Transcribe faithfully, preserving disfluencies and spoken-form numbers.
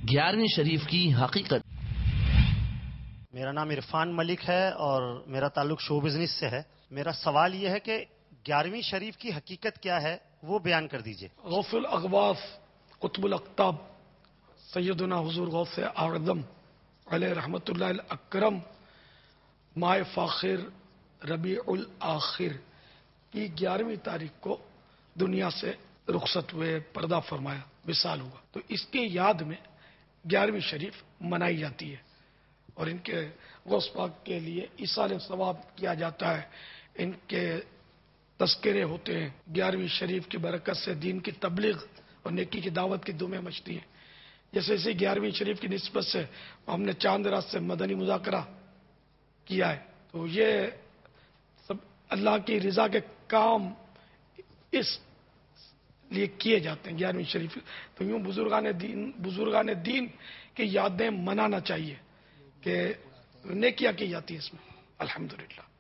گیارہویں شریف کی حقیقت۔ میرا نام عرفان ملک ہے اور میرا تعلق شو بزنس سے ہے۔ میرا سوال یہ ہے کہ گیارہویں شریف کی حقیقت کیا ہے، وہ بیان کر دیجئے۔ غوث الاغواث قطب الاقطاب سیدنا حضور غوث اعظم علیہ رحمت اللہ الاکرم ماہ فاخر ربیع الاخر کی گیارہویں تاریخ کو دنیا سے رخصت ہوئے، پردہ فرمایا، وصال ہوا، تو اس کی یاد میں گیارہویں شریف منائی جاتی ہے اور ان کے غوث پاک کے لیے ایصال ثواب کیا جاتا ہے، ان کے تذکرے ہوتے ہیں۔ گیارہویں شریف کی برکت سے دین کی تبلیغ اور نیکی کی دعوت کی دمیں مچتی ہیں۔ جیسے اسی گیارہویں شریف کی نسبت سے ہم نے چاند رات سے مدنی مذاکرہ کیا ہے، تو یہ سب اللہ کی رضا کے کام اس لیے کیے جاتے ہیں گیارہویں شریف۔ تو یوں بزرگان دین بزرگان دین کی یادیں منانا چاہیے کہ نیکیاں کی جاتی ہیں اس میں، الحمدللہ۔